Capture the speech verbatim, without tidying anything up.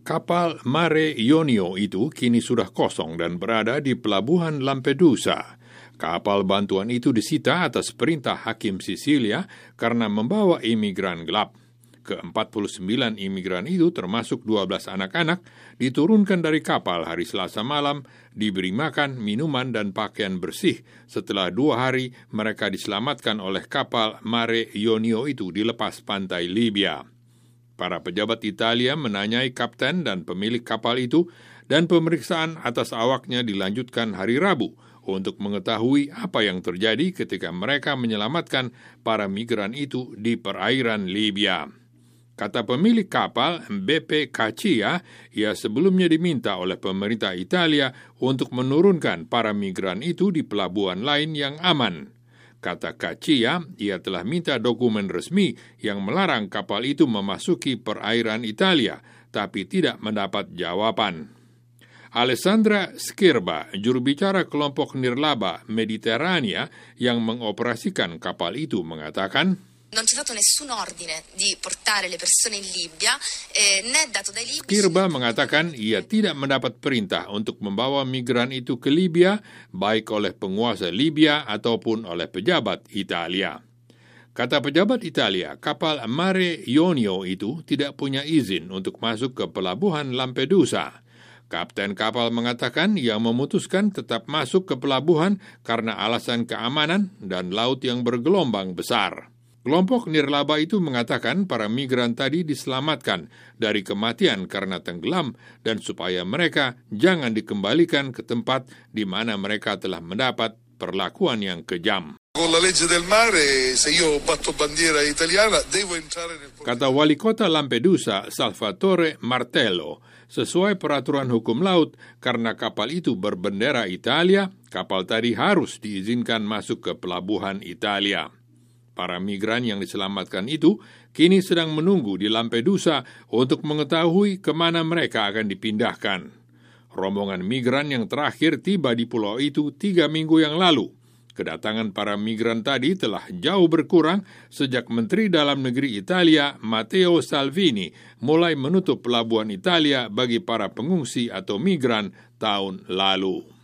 Kapal Mare Ionio itu kini sudah kosong dan berada di pelabuhan Lampedusa. Kapal bantuan itu disita atas perintah Hakim Sisilia karena membawa imigran gelap. ke empat puluh sembilan imigran itu termasuk dua belas anak-anak diturunkan dari kapal hari Selasa malam, diberi makan, minuman, dan pakaian bersih. Setelah dua hari, mereka diselamatkan oleh kapal Mare Ionio itu di lepas pantai Libya. Para pejabat Italia menanyai kapten dan pemilik kapal itu, dan pemeriksaan atas awaknya dilanjutkan hari Rabu untuk mengetahui apa yang terjadi ketika mereka menyelamatkan para migran itu di perairan Libya. Kata pemilik kapal, Beppe Caccia, ia sebelumnya diminta oleh pemerintah Italia untuk menurunkan para migran itu di pelabuhan lain yang aman. Kata Caccia, ia telah minta dokumen resmi yang melarang kapal itu memasuki perairan Italia, tapi tidak mendapat jawaban. Alessandra Schirba, juru bicara kelompok nirlaba Mediterania yang mengoperasikan kapal itu, mengatakan, Non c'è stato nessun ordine di portare le persone in Libia, eh, né dato dai libici. Schirba mengatakan ia tidak mendapat perintah untuk membawa migran itu ke Libya, baik oleh penguasa Libya ataupun oleh pejabat Italia. Kata pejabat Italia, kapal Mare Ionio itu tidak punya izin untuk masuk ke pelabuhan Lampedusa. Kapten kapal mengatakan ia memutuskan tetap masuk ke pelabuhan karena alasan keamanan dan laut yang bergelombang besar. Kelompok nirlaba itu mengatakan para migran tadi diselamatkan dari kematian karena tenggelam dan supaya mereka jangan dikembalikan ke tempat di mana mereka telah mendapat perlakuan yang kejam. Kata wali kota Lampedusa, Salvatore Martello, sesuai peraturan hukum laut, karena kapal itu berbendera Italia, kapal tadi harus diizinkan masuk ke pelabuhan Italia. Para migran yang diselamatkan itu kini sedang menunggu di Lampedusa untuk mengetahui kemana mereka akan dipindahkan. Rombongan migran yang terakhir tiba di pulau itu tiga minggu yang lalu. Kedatangan para migran tadi telah jauh berkurang sejak Menteri Dalam Negeri Italia, Matteo Salvini, mulai menutup pelabuhan Italia bagi para pengungsi atau migran tahun lalu.